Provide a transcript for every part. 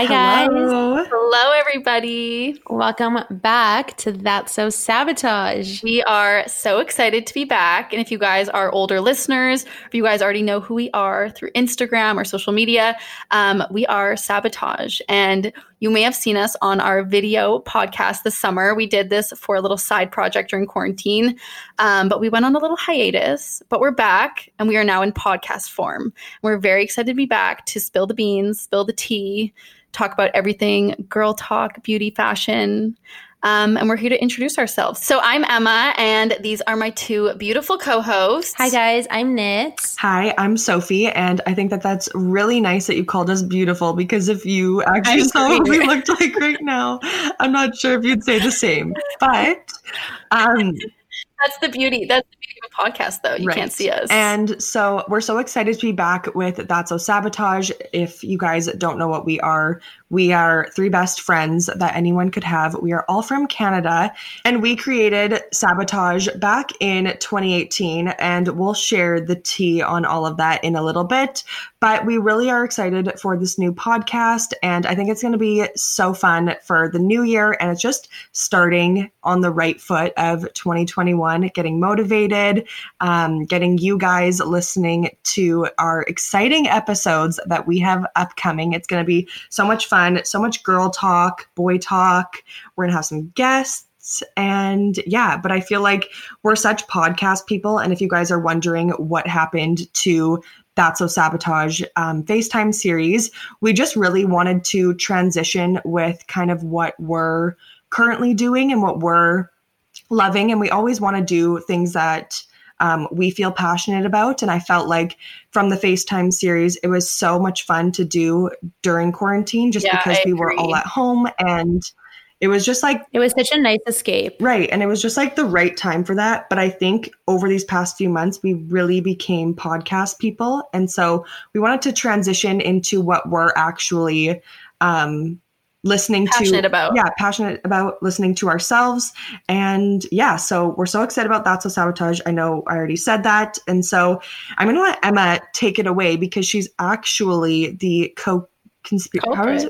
Hi, guys. Hello, everybody. Welcome back to That's So Sabotage. We are so excited to be back. And if you guys are older listeners, if you guys already know who we are through Instagram or social media, we are Sabotage. And you may have seen us on our video podcast this summer. We did this for a little side project during quarantine, but we went on a little hiatus. But we're back, and we are now in podcast form. We're very excited to be back to spill the beans, spill the tea, talk about everything girl talk, beauty, fashion. And we're here to introduce ourselves. So I'm Emma, and these are my two beautiful co-hosts. Hi, guys. I'm Nits. Hi, I'm Sophie, and I think that that's really nice that you called us beautiful, because if you actually saw what we looked like right now, I'm not sure if you'd say the same. But that's the beauty. That's the beauty of a podcast, though. You can't see us. And so we're so excited to be back with That's So Sabotage. If you guys don't know what we are three best friends that anyone could have. We are all from Canada, and we created Sabotage back in 2018, and we'll share the tea on all of that in a little bit. But we really are excited for this new podcast, and I think it's going to be so fun for the new year, and it's just starting on the right foot of 2021, getting motivated, getting you guys listening to our exciting episodes that we have upcoming. It's going to be so much fun. So much girl talk, boy talk. We're gonna have some guests, and but I feel like we're such podcast people, and if you guys are wondering what happened to That's So Sabotage FaceTime series, we just really wanted to transition with kind of what we're currently doing and what we're loving, and we always want to do things that we feel passionate about. And I felt like from the FaceTime series, it was so much fun to do during quarantine, just because we were all at home, and it was just like, it was such a nice escape. Right. And it was just like the right time for that. But I think over these past few months, we really became podcast people. And so we wanted to transition into what we're actually passionate about listening to ourselves. And so we're so excited about That's So Sabotage. I know I already said that. And so I'm going to let Emma take it away, because she's actually the conspirator.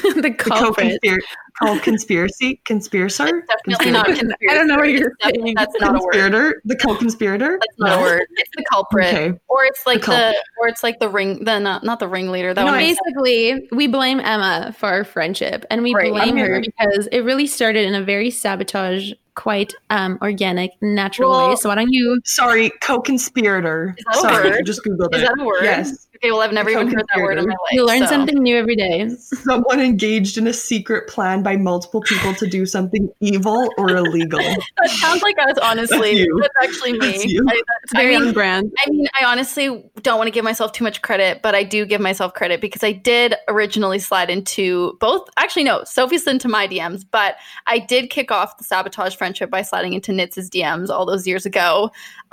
Definitely not conspiracy. I don't know what you're saying. That's not a word. The co-conspirator. That's not a word. It's the culprit, okay. Or it's like the ring. Not the ringleader. Basically, we blame Emma for our friendship, and we blame her because it really started in a very Sabotage, quite organic, natural way. So why don't you? Sorry, co-conspirator. Is that a word? I just Googled it. Is that a word? Yes. Okay, well, I've never even heard that word in my life. You learn something new every day. Someone engaged in a secret plan by multiple people to do something evil or illegal. That sounds like us, honestly. That's actually me. It's very on brand. I mean, I honestly don't want to give myself too much credit, but I do give myself credit, because I did originally slide into both. Actually, no, Sophie slid into my DMs, but I did kick off the Sabotage friendship by sliding into Nits' DMs all those years ago.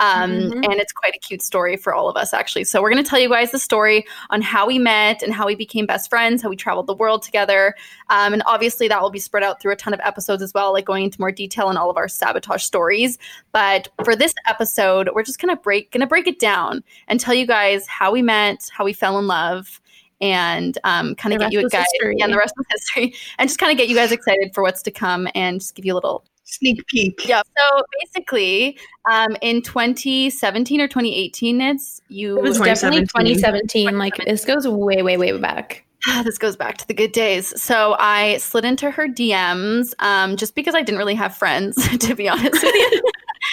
And it's quite a cute story for all of us, actually. So we're going to tell you guys the story on how we met and how we became best friends, how we traveled the world together. And obviously that will be spread out through a ton of episodes as well, like going into more detail on all of our Sabotage stories. But for this episode, we're just going to break it down and tell you guys how we met, how we fell in love, and kind of get you guys and the rest of history, and just kind of get you guys excited for what's to come, and just give you a little sneak peek. Yeah. So basically, in 2017 or 2018, it was definitely 2017. Like, this goes way, way, way back. This goes back to the good days. So I slid into her DMs just because I didn't really have friends, to be honest with you.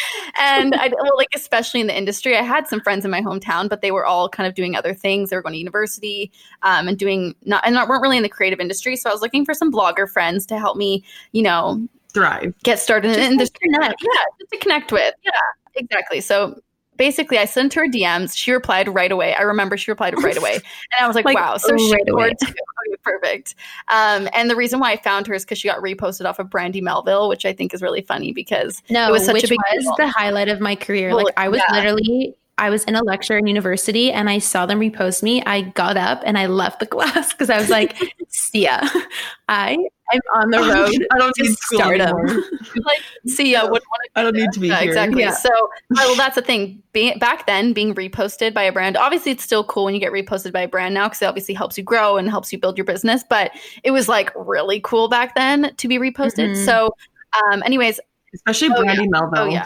And especially in the industry, I had some friends in my hometown, but they were all kind of doing other things. They were going to university and weren't really in the creative industry. So I was looking for some blogger friends to help me, thrive, get started in the industry. Just to connect with. Yeah, exactly. So basically, I sent her DMs. She replied right away. I remember she replied right away. And I was like wow. So she scored too. Okay, perfect. And the reason why I found her is because she got reposted off of Brandy Melville, which I think is really funny, because it was such a big deal. The highlight of my career. Well, I was in a lecture in university, and I saw them repost me. I got up and I left the class because I was like, see ya. I I'm on the road. I don't need school anymore. Like, see, I wouldn't want to. I don't need to be here. Exactly. Yeah. So, well, that's the thing. Back then, being reposted by a brand, obviously, it's still cool when you get reposted by a brand now because it obviously helps you grow and helps you build your business. But it was like really cool back then to be reposted. Mm-hmm. So, anyways, especially Brandy Melville. Oh yeah.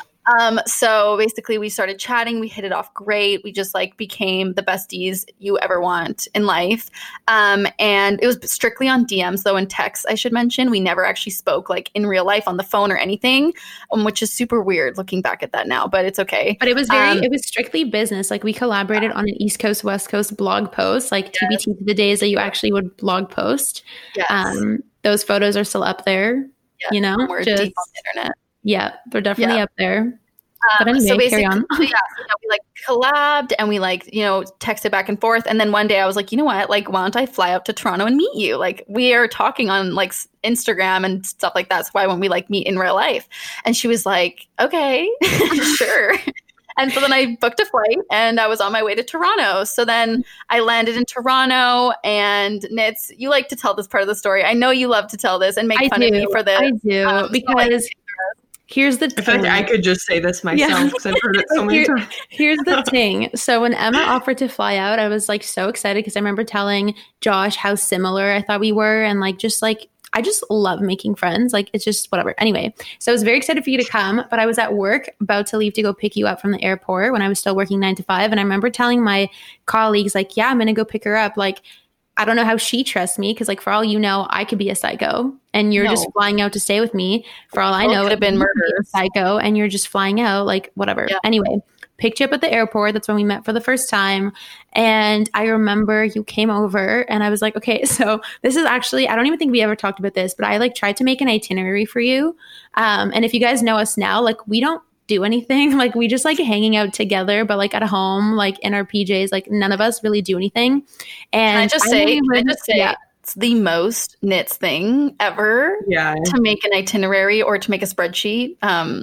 So basically we started chatting, we hit it off great. We just like became the besties you ever want in life. And it was strictly on DMs though, and text, I should mention. We never actually spoke like in real life on the phone or anything, which is super weird looking back at that now, but it's okay. But it was it was strictly business. Like we collaborated on an East Coast, West Coast blog post, like TBT to the days that you actually would blog post. Yes. Those photos are still up there, you know, we're deep on the internet. Yeah, they're definitely up there. But anyway, so carry on. we like collabed and we like, texted back and forth. And then one day I was like, you know what? Like, why don't I fly out to Toronto and meet you? Like, we are talking on like Instagram and stuff like that. So why won't we like meet in real life? And she was like, okay, sure. And so then I booked a flight and I was on my way to Toronto. So then I landed in Toronto, and Nits, you like to tell this part of the story. I know you love to tell this and make fun of me for this. I do, because here's the thing. In fact, I could just say this myself because I've heard it so many times. Here's the thing. So when Emma offered to fly out, I was like so excited because I remember telling Josh how similar I thought we were, and like just like I just love making friends. Like it's just whatever. Anyway, so I was very excited for you to come, but I was at work about to leave to go pick you up from the airport when I was still working 9 to 5. And I remember telling my colleagues like, yeah, I'm going to go pick her up. Like, I don't know how she trusts me because like for all you know, I could be a psycho and you're just flying out to stay with me. For all I know, it could have been murder. Psycho and you're just flying out like whatever. Yeah. Anyway, picked you up at the airport. That's when we met for the first time. And I remember you came over and I was like, okay, so this is actually, I don't even think we ever talked about this, but I like tried to make an itinerary for you. And if you guys know us now, like we don't do anything. Like we just like hanging out together, but like at home, like in our PJs, like none of us really do anything. And can I just say it's the most Nits thing ever to make an itinerary or to make a spreadsheet.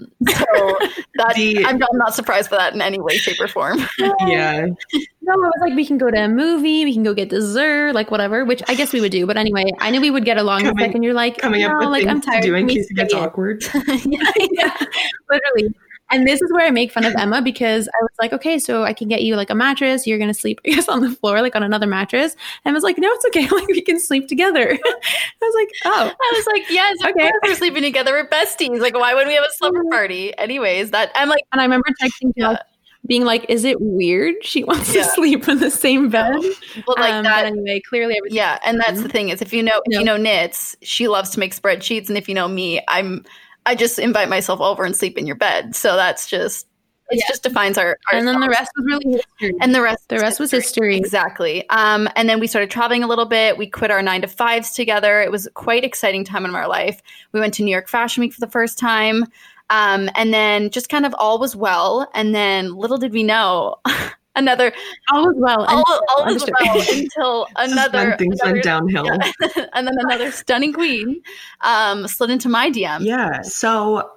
So that I'm not surprised by that in any way, shape, or form. Yeah. No, I was like, we can go to a movie, we can go get dessert, like whatever, which I guess we would do. But anyway, I knew we would get along. And you're like, coming up with like things I'm tired to do in case it gets awkward. yeah, literally. And this is where I make fun of Emma because I was like, okay, so I can get you like a mattress. You're going to sleep, I guess, on the floor, like on another mattress. And I was like, no, it's okay. Like we can sleep together. I was like, oh. I was like, yes, of course we're sleeping together. We're besties. Like, why would we have a slumber party? Anyways, I'm like. And I remember texting Josh being like, is it weird she wants to sleep in the same bed? Well, like that. Anyway, clearly everything. Yeah, and that's the thing is if you know Nits, she loves to make spreadsheets. And if you know me, I just invite myself over and sleep in your bed. So that's just, just defines our and then the rest was really history. And the rest was history. Exactly. And then we started traveling a little bit. We quit our 9 to 5s together. It was quite exciting time in our life. We went to New York Fashion Week for the first time. And then just kind of all was well. And then little did we know all was well until another things went downhill. And then another stunning queen slid into my DM. Yeah. So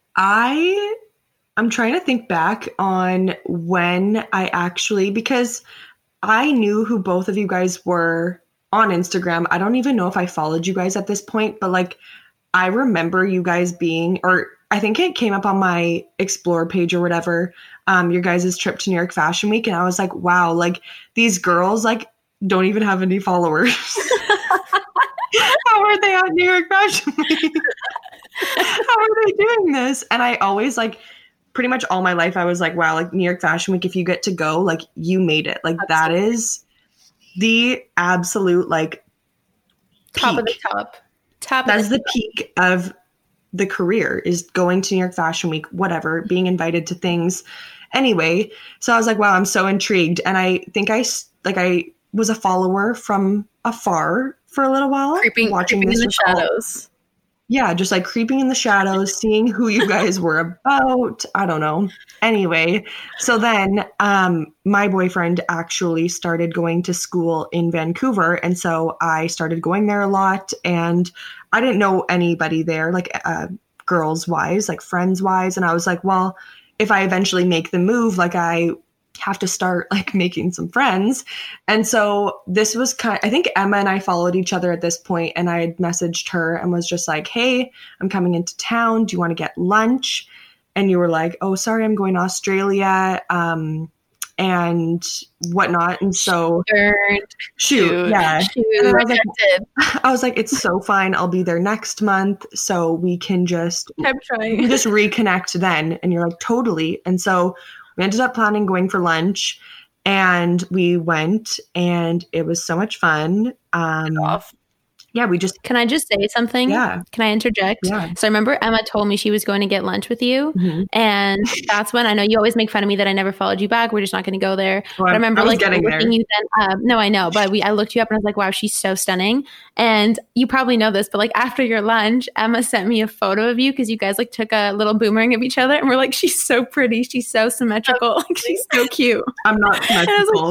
I'm trying to think back on when I actually, because I knew who both of you guys were on Instagram. I don't even know if I followed you guys at this point, but like I remember you guys being, or I think it came up on my Explore page or whatever, your guys' trip to New York Fashion Week. And I was like, wow, like these girls like don't even have any followers. How are they at New York Fashion Week? How are they doing this? And I always like pretty much all my life, I was like, wow, like New York Fashion Week, if you get to go, like you made it. Like that is the absolute like top of the top. That's the peak of the career is going to New York Fashion Week, whatever, being invited to things. Anyway, so I was like, wow, I'm so intrigued. And I think I was a follower from afar for a little while. Watching this in the shadows. Yeah, just like creeping in the shadows, seeing who you guys were about. I don't know. Anyway, so then my boyfriend actually started going to school in Vancouver. And so I started going there a lot. And I didn't know anybody there, like girls wise, like friends wise. And I was like, well, if I eventually make the move, like I have to start like making some friends. And so this was I think Emma and I followed each other at this point, and I had messaged her and was just like, hey, I'm coming into town. Do you want to get lunch? And you were like, oh, sorry, I'm going to Australia. And whatnot. And so shoot. And I was like, it's so fine. I'll be there next month. So we can just reconnect then. And you're like, totally. And so we ended up planning going for lunch, and we went, and it was so much fun. Yeah, Can I just say something? Yeah. Can I interject? Yeah. So I remember Emma told me she was going to get lunch with you. Mm-hmm. And that's when I know you always make fun of me that I never followed you back. We're just not going to go there. Well, but I remember like looking you then up. No, I know. But I looked you up and I was like, wow, she's so stunning. And you probably know this, but like after your lunch, Emma sent me a photo of you because you guys like took a little boomerang of each other. And we're like, she's so pretty. She's so symmetrical. Like she's so cute. I'm not symmetrical.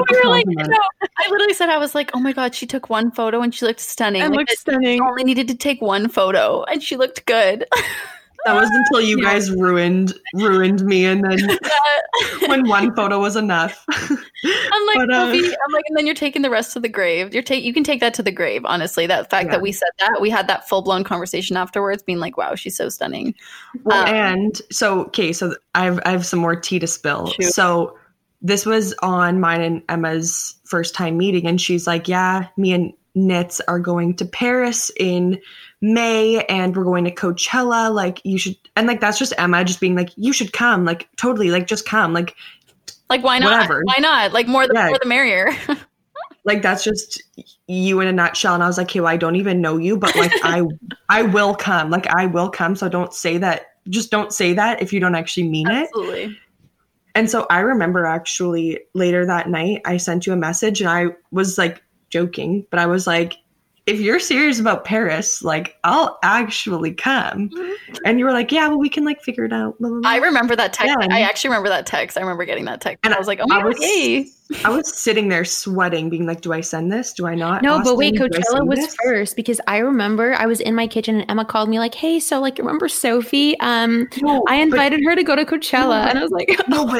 I literally said, I was like, oh my God, she took one photo and she looked stunning. And looked stunning. Only needed to take one photo and she looked good. That was until you guys ruined me, and then when one photo was enough. I'm like, and then you're taking the rest to the grave. You can take that to the grave. Honestly, that fact that we said that, we had that full blown conversation afterwards, being like, wow, she's so stunning. Well, and so I have some more tea to spill. Shoot. So this was on mine and Emma's first time meeting, and she's like, yeah, me and Knits are going to Paris in May, and we're going to Coachella. Like you should, and like that's just Emma just being like, you should come, like totally, like just come, like why not? Whatever. Why not? Like more the merrier. Like that's just you in a nutshell. And I was like, hey, well, I don't even know you, but like I will come. Like I will come. So don't say that. Just don't say that if you don't actually mean it. Absolutely. And so I remember actually later that night, I sent you a message, and I was like joking, but I was like, if you're serious about Paris, like I'll actually come. And you were like, yeah, well, we can like figure it out. Blah, blah, blah. I remember that text. Yeah. I actually remember that text. I remember getting that text. And I was like, oh my God, yay. I was sitting there sweating, being like, do I send this? Do I not? No, Austin, but wait, Coachella was first, because I remember I was in my kitchen and Emma called me like, hey, so like, remember Sophie? I invited her to go to Coachella. And I was like,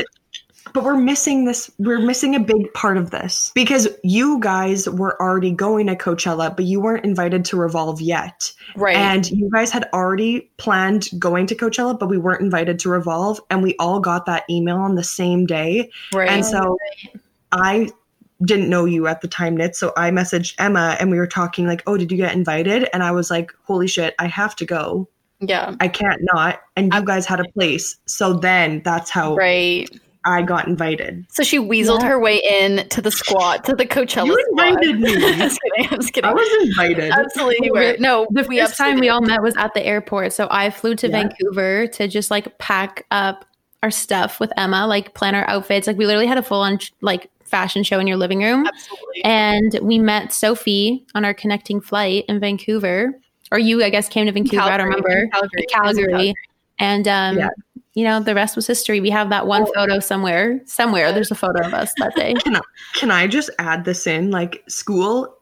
But we're missing this. We're missing a big part of this, because you guys were already going to Coachella, but you weren't invited to Revolve yet. Right. And you guys had already planned going to Coachella, but we weren't invited to Revolve. And we all got that email on the same day. Right. And so I didn't know you at the time, Knit. So I messaged Emma, and we were talking like, oh, did you get invited? And I was like, holy shit, I have to go. Yeah. I can't not. And you guys had a place. So then that's how. Right. I got invited. So she weaseled her way in to the squad, to the Coachella You invited me. I'm just kidding. I was invited. Absolutely. No, the first time we all met was at the airport. So I flew to Vancouver to just like pack up our stuff with Emma, like plan our outfits. Like we literally had a full on like fashion show in your living room. Absolutely. And we met Sophie on our connecting flight in Vancouver. Or you, I guess, came to Vancouver. I don't remember. Calgary. And you know, the rest was history. We have that one photo somewhere. There's a photo of us that day. Can I just add this in? Like school.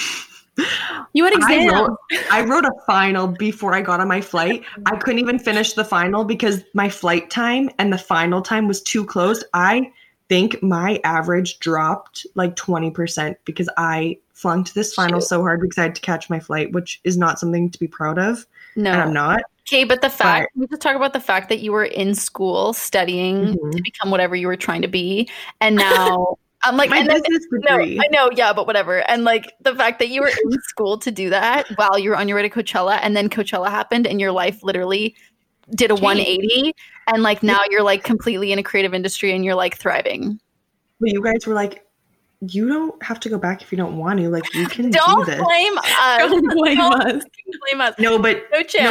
You had exam. I wrote a final before I got on my flight. I couldn't even finish the final because my flight time and the final time was too close. I think my average dropped like 20% because I flunked this final so hard because I had to catch my flight, which is not something to be proud of. No, and I'm not. Okay, but we just talk about the fact that you were in school studying to become whatever you were trying to be, and now I'm like, my business degree. No, I know, yeah, but whatever. And like the fact that you were in school to do that while you were on your way to Coachella, and then Coachella happened, and your life literally did a 180, and like now you're like completely in a creative industry, and you're like thriving. But you guys were like, you don't have to go back if you don't want to. Like you can don't do this. Blame us. Don't blame us. Blame us. No, but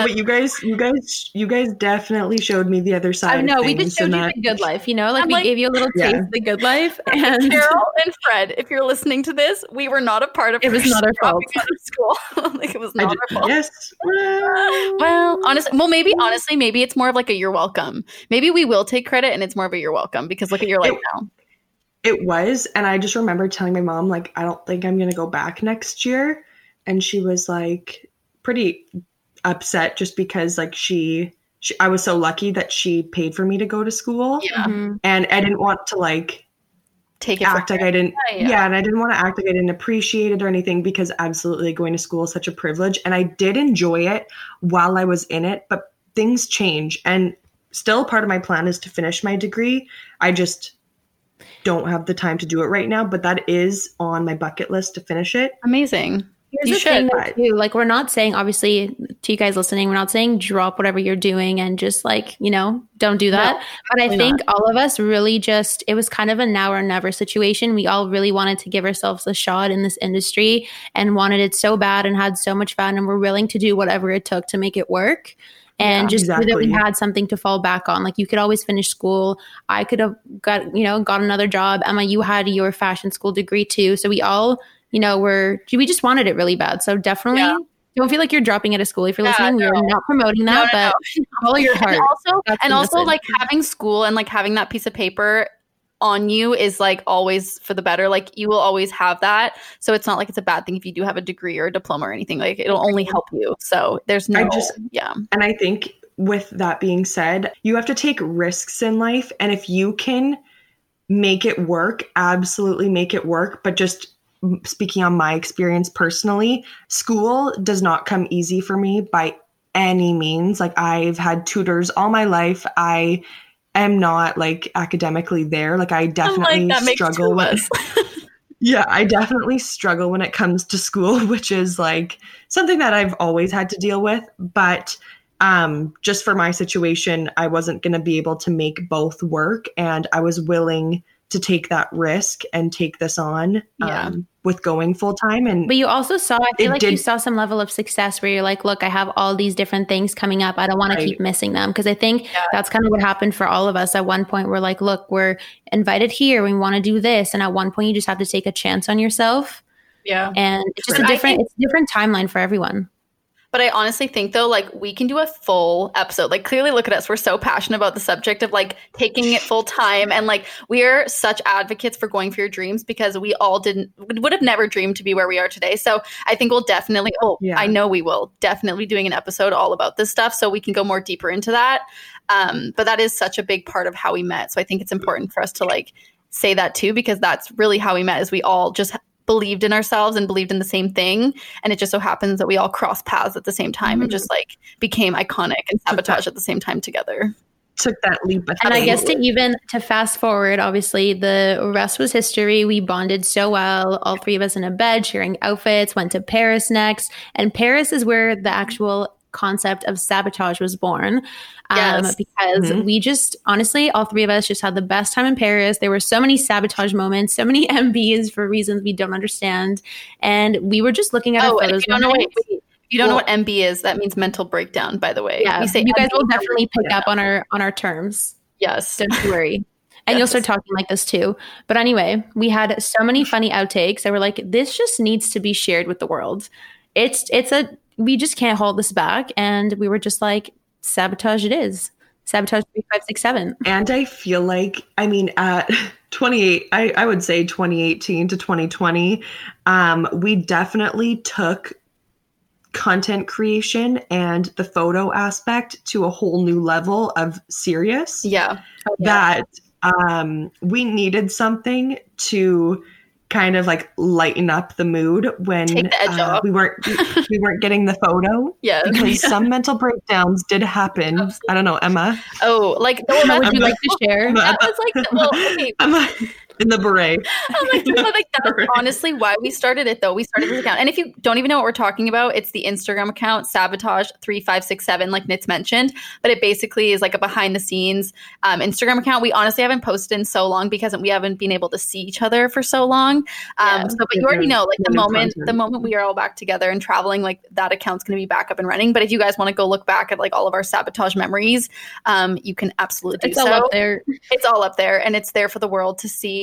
you guys definitely showed me the other side. I know we just showed you the good life. You know, like we gave you a little taste of the good life. And Carol and Fred, if you're listening to this, we were not a part of. It was not our fault. Out of school, like it was not our fault. Yes. Well, honestly, maybe it's more of like a you're welcome. Maybe we will take credit, and it's more of a you're welcome because look at your life now. It was. And I just remember telling my mom, like, I don't think I'm going to go back next year. And she was like pretty upset just because like she I was so lucky that she paid for me to go to school. Yeah. Mhm. And I didn't want to like Take it act for like I didn't, Yeah. and I didn't want to act like I didn't appreciate it or anything, because absolutely going to school is such a privilege. And I did enjoy it while I was in it, but things change. And still part of my plan is to finish my degree. I just don't have the time to do it right now, but that is on my bucket list to finish it. Amazing. Here's You the thing, should. though, too. Like, we're not saying, obviously, to you guys listening, we're not saying drop whatever you're doing and just like, you know, don't do that. No, but I absolutely think all of us really just, it was kind of a now or never situation. We all really wanted to give ourselves a shot in this industry and wanted it so bad and had so much fun, and we're willing to do whatever it took to make it work. And just so that we exactly. had something to fall back on. Like, you could always finish school. I could have got another job. Emma, you had your fashion school degree too. So we all, we just wanted it really bad. So definitely don't feel like you're dropping out of school if you're listening. no. We're not promoting that, but follow your heart. And also like having school and like having that piece of paper on you is like always for the better. Like you will always have that. So it's not like it's a bad thing if you do have a degree or a diploma or anything. Like it'll only help you. So there's no, And I think with that being said, you have to take risks in life. And if you can make it work, absolutely make it work. But just speaking on my experience personally, school does not come easy for me by any means. Like I've had tutors all my life. I am not like academically there. Like I definitely struggle with I definitely struggle when it comes to school, which is like something that I've always had to deal with. But just for my situation, I wasn't going to be able to make both work, and I was willing to take that risk and take this on with going full time. But you also saw, I feel like you saw some level of success where you're like, look, I have all these different things coming up. I don't want to keep missing them. Because I think that's kind of what happened for all of us. At one point, we're like, look, we're invited here. We want to do this. And at one point, you just have to take a chance on yourself. Yeah. And it's just it's a different timeline for everyone. But I honestly think though, like we can do a full episode. Like clearly look at us. We're so passionate about the subject of like taking it full time. And like we are such advocates for going for your dreams, because we all would have never dreamed to be where we are today. So I think we'll definitely, I know we will definitely be doing an episode all about this stuff, so we can go more deeper into that. But that is such a big part of how we met. So I think it's important for us to like say that too, because that's really how we met, is we all just believed in ourselves and believed in the same thing. And it just so happens that we all crossed paths at the same time and just like became iconic and Sabotage at the same time together. Took that leap ahead. And I guess to fast forward, obviously the rest was history. We bonded so well, all three of us in a bed, sharing outfits, went to Paris next. And Paris is where the actual concept of Sabotage was born. Because we just, honestly, all three of us just had the best time in Paris. There were so many Sabotage moments, so many MBs for reasons we don't understand. And we were just looking at our photos. If you don't know what MB is, that means mental breakdown, by the way. Yeah, we say you guys MB will definitely pick up on our terms. Yes. Don't you worry. And you'll start talking like this too. But anyway, we had so many funny outtakes that were like, this just needs to be shared with the world. We just can't hold this back. And we were just like, Sabotage it is. Sabotage 3567. And I feel like, I mean, at 28, I would say 2018 to 2020, we definitely took content creation and the photo aspect to a whole new level of serious. That we needed something to kind of like lighten up the mood when take the edge off. we weren't getting the photo. Because some mental breakdowns did happen. Absolutely. I don't know, Emma. Would you like to share? That was like, okay. Emma in the beret. That's honestly why we started it, though. We started this account. And if you don't even know what we're talking about, it's the Instagram account, Sabotage3567, like Nitz mentioned. But it basically is like a behind the scenes Instagram account. We honestly haven't posted in so long because we haven't been able to see each other for so long. But you already know, like the moment we are all back together and traveling, like that account's going to be back up and running. But if you guys want to go look back at like all of our Sabotage memories, you can absolutely do so. All up there. It's all up there, and it's there for the world to see.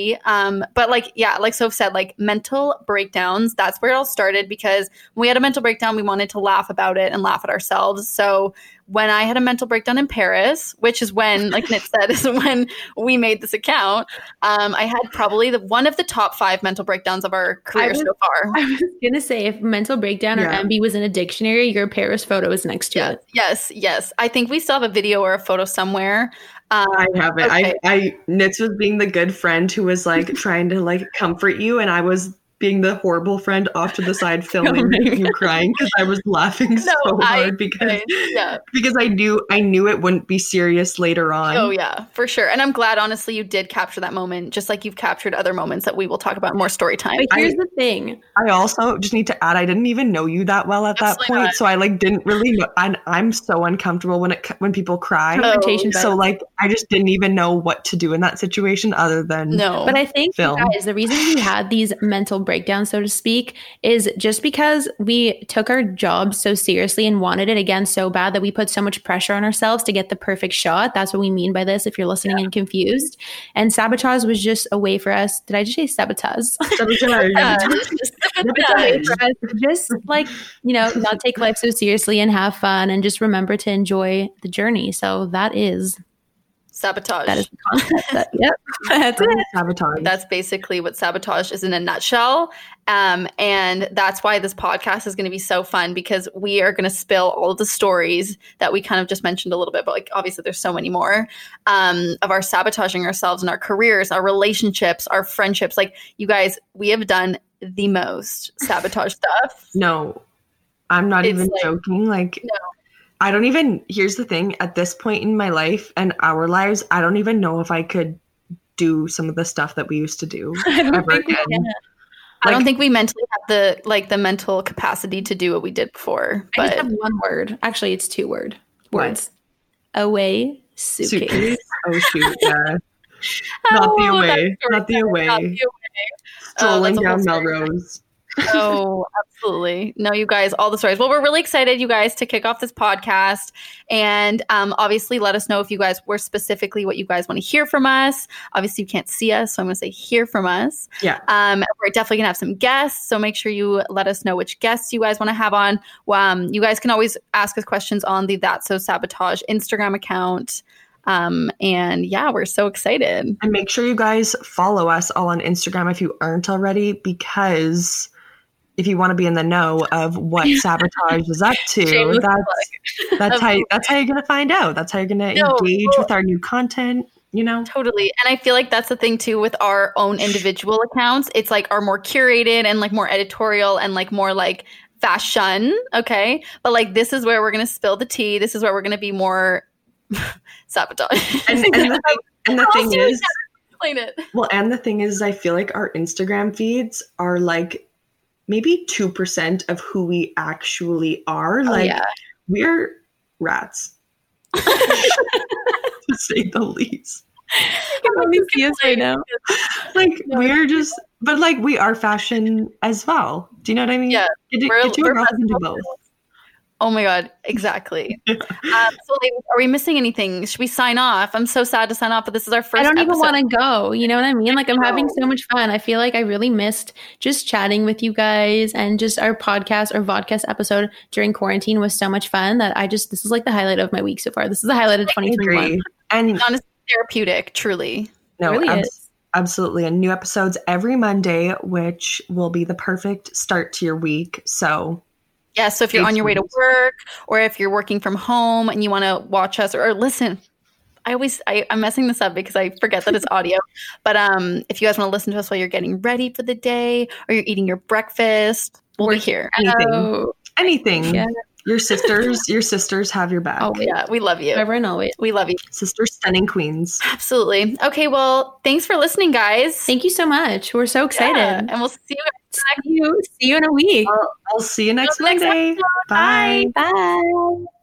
tea. But like, yeah, like Soph said, like mental breakdowns, that's where it all started, because when we had a mental breakdown, we wanted to laugh about it and laugh at ourselves. So when I had a mental breakdown in Paris, which is when, like Nit said, is when we made this account, I had probably one of the top 5 mental breakdowns of our career so far. I was going to say, if mental breakdown or MB was in a dictionary, your Paris photo is next to it. Yes. I think we still have a video or a photo somewhere. I have it. Okay. Nitz was being the good friend who was like trying to like comfort you, and I was being the horrible friend off to the side filming you crying because I was laughing so hard because I knew it wouldn't be serious later on. Oh yeah, for sure. And I'm glad, honestly, you did capture that moment, just like you've captured other moments that we will talk about in more story time. But here's the thing. I also just need to add, I didn't even know you that well at that point, so I like didn't really know. I'm so uncomfortable when people cry. So like I just didn't even know what to do in that situation other than But I think, guys, the reason we had these mental breakdown, so to speak, is just because we took our job so seriously and wanted it again so bad that we put so much pressure on ourselves to get the perfect shot. That's what we mean by this, if you're listening and confused. And sabotage was just a way for us. Did I just say sabotage? Just like, not take life so seriously and have fun and just remember to enjoy the journey. So that is sabotage. That is the concept. Yep. That's it. Sabotage. That's basically what sabotage is in a nutshell. And that's why this podcast is going to be so fun, because we are going to spill all of the stories that we kind of just mentioned a little bit, but like obviously there's so many more of our sabotaging ourselves in our careers, our relationships, our friendships. Like, you guys, we have done the most sabotage stuff. No, I'm not even joking. Like, no. I don't even, here's the thing, at this point in my life and our lives, I don't even know if I could do some of the stuff that we used to do ever again. I don't think we mentally have the mental capacity to do what we did before. But I just have one word. Actually, it's 2 words. Away suitcase. Oh shoot, yeah. Not the away. Not the away. Strolling down Melrose. Oh, absolutely. No, you guys, all the stories. Well, we're really excited, you guys, to kick off this podcast. And obviously, let us know if you guys were specifically what you guys want to hear from us. Obviously, you can't see us, so I'm going to say hear from us. Yeah. We're definitely going to have some guests, so make sure you let us know which guests you guys want to have on. You guys can always ask us questions on the That's So Sabotage Instagram account. And yeah, we're so excited. And make sure you guys follow us all on Instagram if you aren't already, because if you want to be in the know of what sabotage is up to, that's how you're going to find out. That's how you're going to engage with our new content, Totally. And I feel like that's the thing too with our own individual accounts. It's like are more curated and like more editorial and like more like fashion. Okay. But like, this is where we're going to spill the tea. This is where we're going to be more sabotage. And the thing is, explain it. Well, and the thing is, I feel like our Instagram feeds are like maybe 2% of who we actually are. We're rats, to say the least. You can only see us right now. We're just, but like we are fashion as well. Do you know what I mean? Yeah, we're both. Oh my God, exactly. So like, are we missing anything? Should we sign off? I'm so sad to sign off, but this is our first I don't even episode. want to go. You know what I mean? Like, I'm having so much fun. I feel like I really missed just chatting with you guys, and just our podcast or vodcast episode during quarantine was so much fun that this is like the highlight of my week so far. This is the highlight of 2021. And honestly, therapeutic, truly. No, it really is. Absolutely. And new episodes every Monday, which will be the perfect start to your week. So yeah, so if you're on your way to work, or if you're working from home and you want to watch us or listen, I'm messing this up because I forget that it's audio. But if you guys want to listen to us while you're getting ready for the day or you're eating your breakfast, we'll be here. Anything. Yeah. Your sisters have your back. Oh yeah, we love you. Ever and always. We love you. Sisters, stunning queens. Absolutely. Okay, well, thanks for listening, guys. Thank you so much. We're so excited. Yeah, and we'll see you See you in a week. I'll see you next Monday. Bye. Bye.